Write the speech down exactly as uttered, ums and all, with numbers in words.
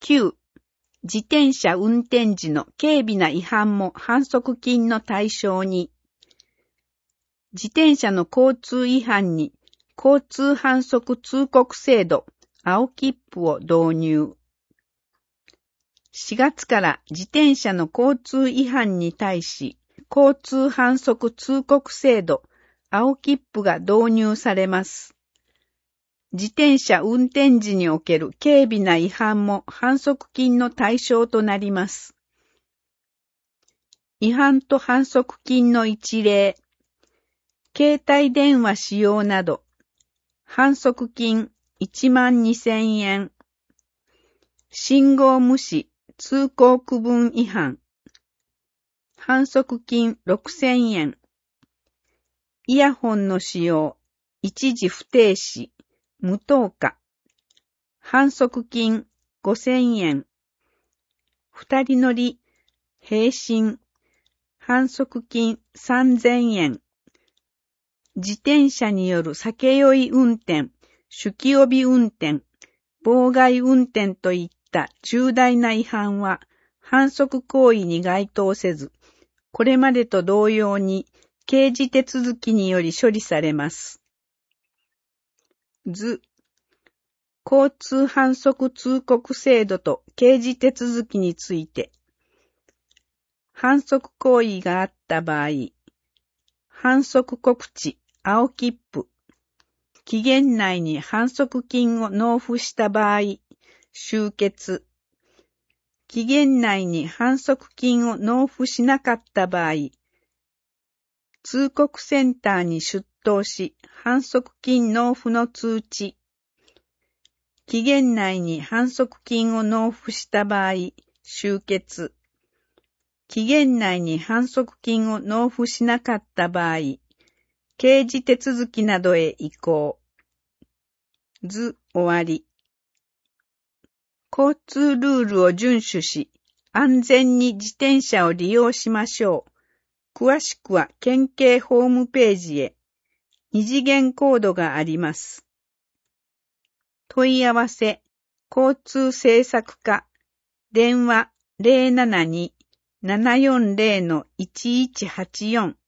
きゅう、自転車運転時の軽微な違反も反則金の対象に、自転車の交通違反に交通反則通告制度、青切符を導入。しがつから自転車の交通違反に対し、交通反則通告制度、青切符が導入されます。自転車運転時における軽微な違反も反則金の対象となります。違反と反則金の一例、携帯電話使用など、反則金いちまんにせんえん、信号無視通行区分違反、反則金ろくせんえん、イヤホンの使用、一時不停止、無灯火、反則金ごせんえん、二人乗り、併進、反則金さんぜんえん、自転車による酒酔い運転、酒気帯び運転、妨害運転といった重大な違反は反則行為に該当せず、これまでと同様に刑事手続きにより処理されます。図、交通反則通告制度と刑事手続きについて、反則行為があった場合、反則告知、青切符、期限内に反則金を納付した場合、終結、期限内に反則金を納付しなかった場合、通告センターに出頭し、反則金納付の通知、期限内に反則金を納付した場合、終結、期限内に反則金を納付しなかった場合、刑事手続きなどへ移行。図終わり。交通ルールを遵守し、安全に自転車を利用しましょう。詳しくは県警ホームページへ。二次元コードがあります。問い合わせ、交通政策課、電話 ゼロななに ななよんゼロのいちいちはちよん